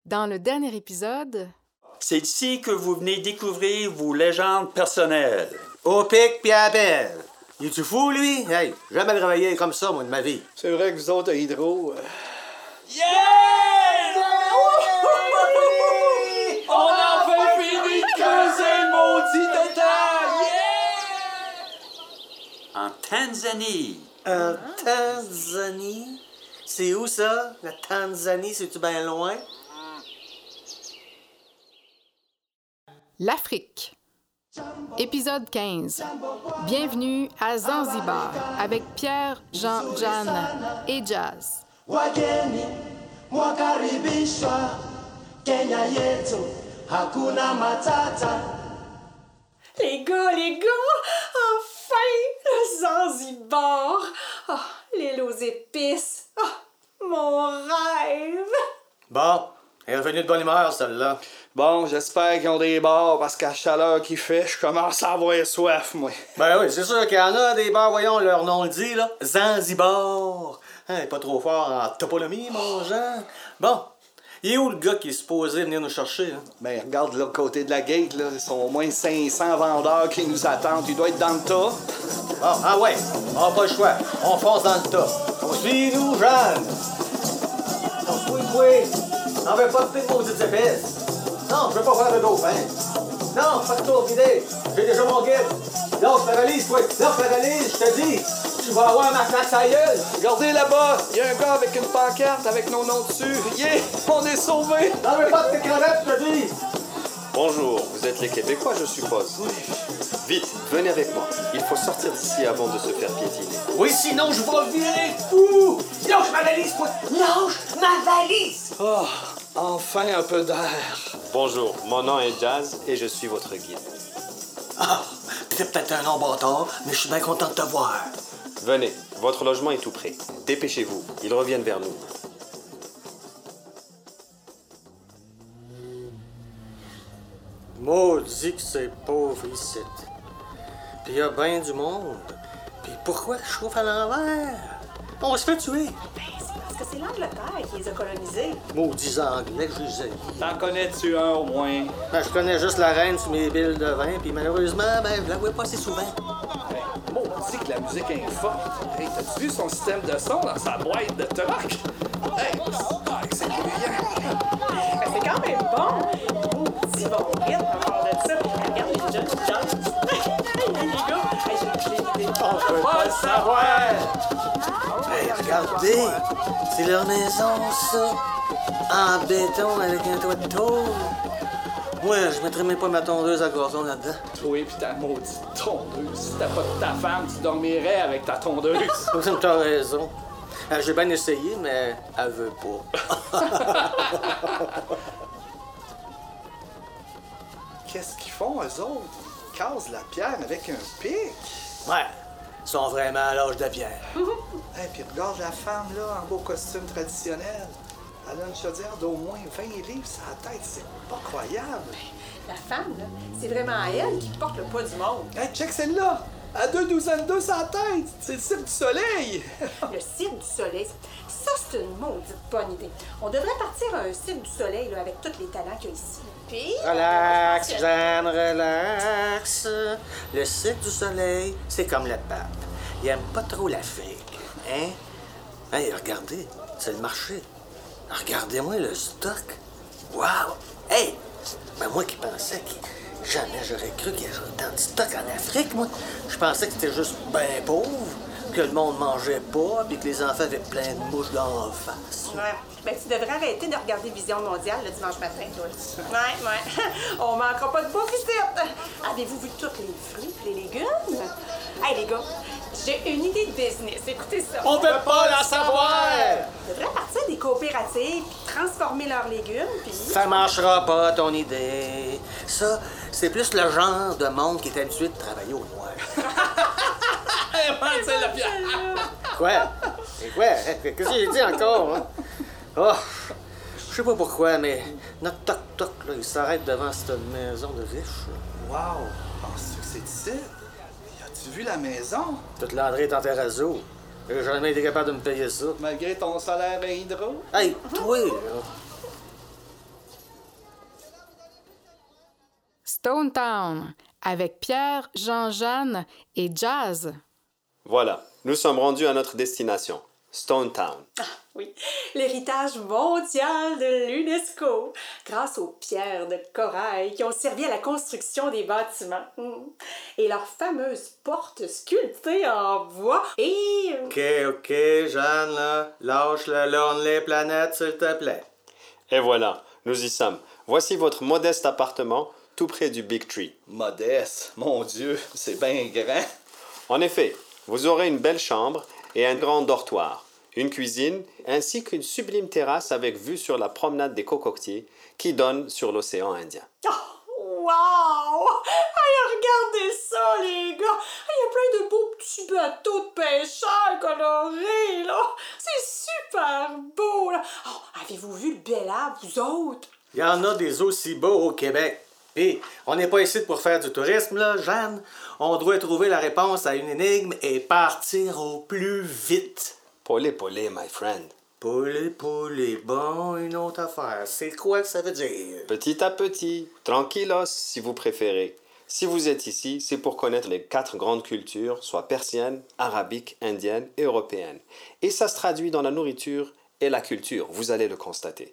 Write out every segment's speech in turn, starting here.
Dans le dernier épisode... C'est ici que vous venez découvrir vos légendes personnelles. Au pic pis à la pelle. Il est-tu fou, lui? Hey, jamais travaillé comme ça, moi, de ma vie. C'est vrai que vous autres, à Hydro... Yeah! On a enfin fini de creuser le maudit total! Yeah! En Tanzanie. En Tanzanie? C'est où, ça? La Tanzanie, c'est-tu bien loin? L'Afrique. Épisode 15. Bienvenue à Zanzibar avec Pierre, Jean, Jeanne et Jazz. Wageni mwakaribishwa Kenya yetu hakuna matata. Les gars, enfin, le Zanzibar. Oh, l'île aux épices. Oh, mon rêve. Bon, elle est revenue de bonne humeur, celle-là. Bon, j'espère qu'ils ont des bars, parce qu'à la chaleur qu'il fait, je commence à avoir soif, moi. Ben oui, c'est sûr qu'il y en a des bars, voyons, leur nom le dit, là. Zanzibar. Hein, pas trop fort en toponymie, mon Jean. Bon, il est où le gars qui est supposé venir nous chercher, hein? Ben, regarde de l'autre côté de la gate, là. Ils sont au moins 500 vendeurs qui nous attendent. Il doit être dans le tas. Bon, ah ouais, on n'a pas le choix. On fonce dans le tas. Suis-nous, Jeanne. Oui. On veut pas de petites maudites épices. Non, je veux pas faire de dauphin. Non, pas de tour d'idée. J'ai déjà mon guide. Lâche la valise, toi. Lâche la valise, je te dis. Tu vas avoir ma claque à gueule. Regardez là-bas, il y a un gars avec une pancarte avec nos noms dessus. Yeah, on est sauvés. N'en veux pas de tes crevettes, je te dis. Bonjour, vous êtes les Québécois, je suppose. Oui. Vite, venez avec moi. Il faut sortir d'ici avant de se faire piétiner. Oui, sinon je vais virer fou. Lâche ma valise, toi. Lâche ma valise. Oh, enfin un peu d'air. Bonjour, mon nom est Jazz et je suis votre guide. Ah, t'es peut-être un nom bâtard, mais je suis bien content de te voir. Venez, votre logement est tout prêt. Dépêchez-vous, ils reviennent vers nous. Maudit que c'est pauvre ici. Puis il y a bien du monde. Puis pourquoi je chauffe à l'envers? On se fait tuer. Ben, c'est parce que c'est l'Angleterre qui les a colonisés. Maudits Anglais que je les ai. T'en connais-tu un au moins? Ben, je connais juste la reine sur mes billes de vin, puis malheureusement, ben, je la vois pas assez souvent. Hey, maudit que la musique est forte. Hey, t'as-tu vu son système de son dans sa boîte de truck? Hey, c'est bruyant. Ben, c'est quand même bon. Maudit bon rythme à part de ça. Regarde les jeunes gens. Les gars, j'ai des... On peut pas le savoir! Hey, regardez! C'est leur maison, ça! En béton avec un toit de tôle! Moi, je mettrais même pas ma tondeuse à gazon là-dedans. Oui, pis ta maudite tondeuse. Si t'as pas de ta femme, tu dormirais avec ta tondeuse. T'as raison. J'ai bien essayé, mais elle veut pas. Qu'est-ce qu'ils font, eux autres? Ils cassent la pierre avec un pic? Ouais, ils sont vraiment à l'âge de pierre. Hey, puis regarde la femme, là, en beau costume traditionnel. Elle a une chaudière d'au moins 20 livres sur la tête. C'est pas croyable. La femme, là, c'est vraiment elle qui porte le poids du monde. Hey, check celle-là! À 2 douzaines d'œufs sur la tête! C'est le cirque du soleil! Le cirque du soleil, ça, c'est une maudite bonne idée. On devrait partir à un cirque du soleil, là, avec tous les talents qu'il y a ici. Puis... Relax, Jeanne, relax. Le cirque du soleil, c'est comme le pape. Il aime pas trop l'Afrique, hein? Hey, regardez, c'est le marché. Regardez-moi le stock. Wow! Hey! Ben moi qui pensais que jamais j'aurais cru qu'il y avait autant de stock en Afrique, moi. Je pensais que c'était juste ben pauvre, que le monde mangeait pas, puis que les enfants avaient plein de mouches dans la face. Ouais. Ben, tu devrais arrêter de regarder Vision mondiale le dimanche matin, toi. Ouais. On manquera pas de bouffe ici. Avez-vous vu tous les fruits et les légumes? Hey, les gars, j'ai une idée de business. Écoutez ça. On peut pas la savoir! On devrait partir des coopératives, puis transformer leurs légumes, puis... Ça marchera pas, ton idée. Ça, c'est plus le genre de monde qui est habitué de travailler au noir. C'est la pierre! Quoi? Et quoi? Qu'est-ce que j'ai dit encore, hein? Oh, je sais pas pourquoi, mais notre toc-toc, là, il s'arrête devant cette maison de riche. Wow! Penses-tu que c'est ici? As-tu vu la maison? Toute l'André est en terrazzo. J'ai jamais été capable de me payer ça. Malgré ton salaire à Hydro? Hey, toi, là. Stone Town avec Pierre, Jean-Jeanne et Jazz. Voilà, nous sommes rendus à notre destination, Stone Town. Oui, l'héritage mondial de l'UNESCO, grâce aux pierres de corail qui ont servi à la construction des bâtiments. Et leurs fameuses portes sculptées en bois et... OK, Jeanne, là, lâche le Lonely Planet, s'il te plaît. Et voilà, nous y sommes. Voici votre modeste appartement, tout près du Big Tree. Modeste, mon Dieu, c'est bien grand. En effet, vous aurez une belle chambre et un grand dortoir, une cuisine, ainsi qu'une sublime terrasse avec vue sur la promenade des cocotiers qui donne sur l'océan Indien. Oh, wow! Hey, regardez ça, les gars! Il y a plein de beaux petits bateaux de pêcheurs colorés, là! C'est super beau, là! Oh, avez-vous vu le bel arbre, vous autres? Il y en a des aussi beaux au Québec. Et on n'est pas ici pour faire du tourisme, là, Jeanne. On doit trouver la réponse à une énigme et partir au plus vite. Polé, my friend. Poulet, bon, une autre affaire. C'est quoi que ça veut dire? Petit à petit, tranquillos si vous préférez. Si vous êtes ici, c'est pour connaître les 4 grandes cultures, soit persienne, arabique, indienne et européenne. Et ça se traduit dans la nourriture et la culture, vous allez le constater.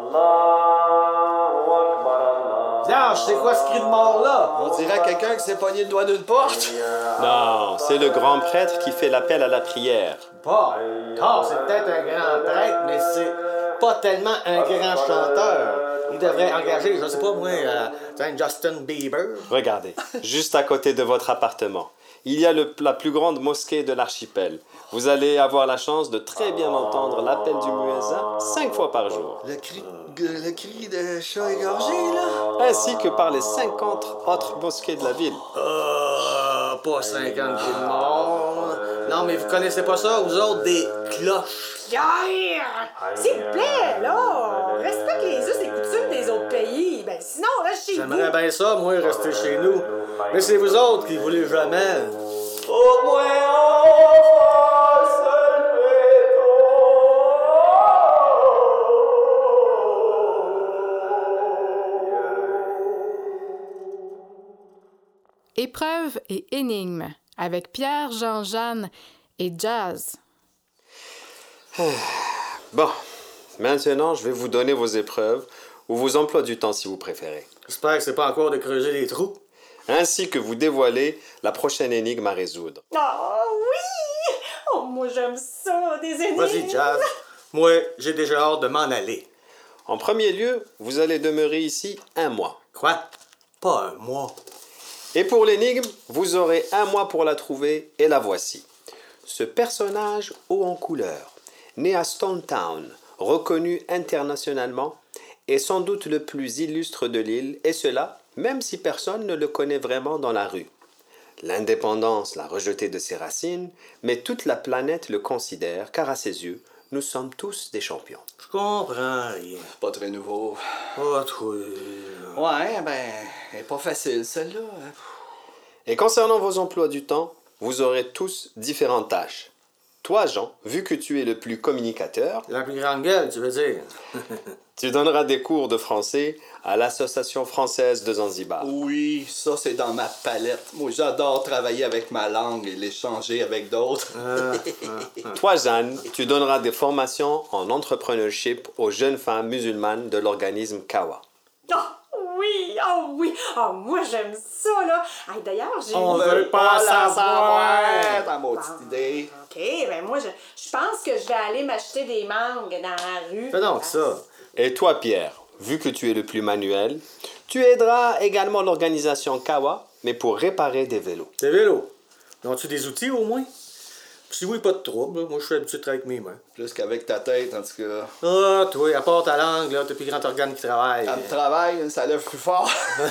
Tiens, c'est quoi ce cri de mort-là? On dirait quelqu'un qui s'est pogné le doigt d'une porte. Non, c'est le grand prêtre qui fait l'appel à la prière. Pas. C'est peut-être un grand prêtre, mais c'est pas tellement un grand chanteur. Il devrait engager, je sais pas moi, Justin Bieber. Regardez, juste à côté de votre appartement, il y a la plus grande mosquée de l'archipel. Vous allez avoir la chance de très bien entendre l'appel du muezzin 5 fois par jour. Le cri de chat égorgé, là. Ainsi que par les 50 autres mosquées de la ville. Pas 50 cris de mort. Non, mais vous connaissez pas ça, vous autres, des cloches. Pierre! S'il vous plaît, là! Respecte les us et coutumes des autres pays. Ben sinon, reste chez vous. J'aimerais bien ça, moi, rester chez nous. Mais c'est vous autres qui voulez jamais. Au moins on va se lever Épreuve et énigme avec Pierre, Jean-Jeanne et Jazz. Bon, maintenant je vais vous donner vos épreuves ou vos emplois du temps si vous préférez. J'espère que c'est pas encore de creuser des trous. Ainsi que vous dévoiler la prochaine énigme à résoudre. Oh oui! Oh, moi j'aime ça, des énigmes. Vas-y, Jazz. Moi, j'ai déjà hâte de m'en aller. En premier lieu, vous allez demeurer ici 1 mois. Quoi? Pas un mois. Et pour l'énigme, vous aurez 1 mois pour la trouver et la voici. Ce personnage haut en couleur, né à Stone Town, reconnu internationalement, est sans doute le plus illustre de l'île, et cela même si personne ne le connaît vraiment dans la rue. L'indépendance l'a rejeté de ses racines, mais toute la planète le considère, car à ses yeux, nous sommes tous des champions. Je comprends rien. Pas très nouveau. Oh, toi. Ouais, ben, elle est pas facile, celle-là. Et concernant vos emplois du temps, vous aurez tous différentes tâches. Toi, Jean, vu que tu es le plus communicateur, La plus grande gueule, tu veux dire? tu donneras des cours de français à l'Association française de Zanzibar. Oui, ça, c'est dans ma palette. Moi, j'adore travailler avec ma langue et l'échanger avec d'autres. Toi, Jeanne, tu donneras des formations en entrepreneurship aux jeunes femmes musulmanes de l'organisme Kawa. Oh oui! Oh, moi j'aime ça, là! Ah, d'ailleurs, j'ai... On veut pas savoir! Ta maudite idée. OK, ben moi, je pense que je vais aller m'acheter des mangues dans la rue. Fais donc ça. Et toi, Pierre, vu que tu es le plus manuel, tu aideras également l'organisation Kawa, mais pour réparer des vélos. Tes vélos. Ont-tu des outils au moins? Si oui, pas de trouble. Là. Moi, je suis habitué de travailler avec mes mains. Plus qu'avec ta tête, en tout cas. Ah, toi, à part ta langue, là, t'as le plus grand organe qui travaille. Elle me travaille, ça lève plus fort.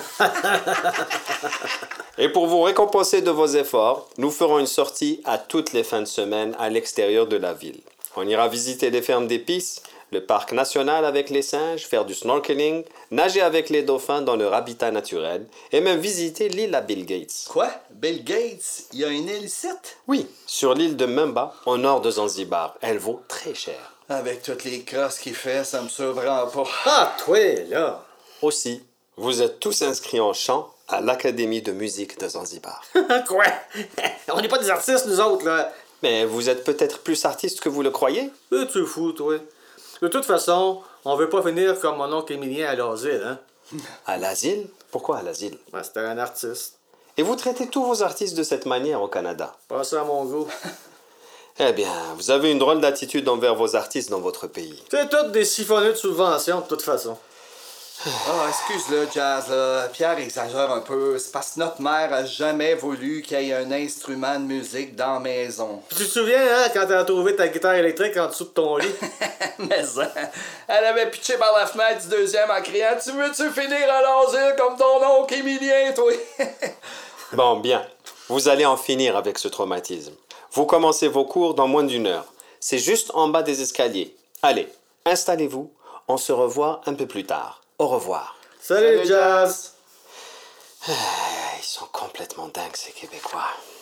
Et pour vous récompenser de vos efforts, nous ferons une sortie à toutes les fins de semaine à l'extérieur de la ville. On ira visiter les fermes d'épices, le parc national avec les singes, faire du snorkeling, nager avec les dauphins dans leur habitat naturel et même visiter l'île à Bill Gates. Quoi? Bill Gates? Il y a une île ici? Oui, sur l'île de Mumba, au nord de Zanzibar. Elle vaut très cher. Avec toutes les crosses qu'il fait, ça me surprend pas. Ah, toi, là. Aussi, vous êtes tous inscrits en chant à l'Académie de musique de Zanzibar. Quoi? On n'est pas des artistes, nous autres, là. Mais vous êtes peut-être plus artiste que vous le croyez? Tu es fou, toi. De toute façon, on veut pas finir comme mon oncle Émilien à l'asile, hein? À l'asile? Pourquoi à l'asile? Ben, c'était un artiste. Et vous traitez tous vos artistes de cette manière au Canada? Pas ça à mon goût. Eh bien, vous avez une drôle d'attitude envers vos artistes dans votre pays. C'est toutes des siphonneux de subventions, de toute façon. Ah, excuse-le, Jazz, là. Pierre exagère un peu. C'est parce que notre mère a jamais voulu qu'il y ait un instrument de musique dans la maison. Puis tu te souviens, hein, quand t'as trouvé ta guitare électrique en dessous de ton lit? Mais ça, elle avait pitché par la fenêtre du deuxième en criant « Tu veux-tu finir à l'asile comme ton oncle Émilien, toi? » Bon, bien. Vous allez en finir avec ce traumatisme. Vous commencez vos cours dans moins d'1 heure. C'est juste en bas des escaliers. Allez, installez-vous. On se revoit un peu plus tard. Au revoir. Salut, Jazz! Ils sont complètement dingues, ces Québécois.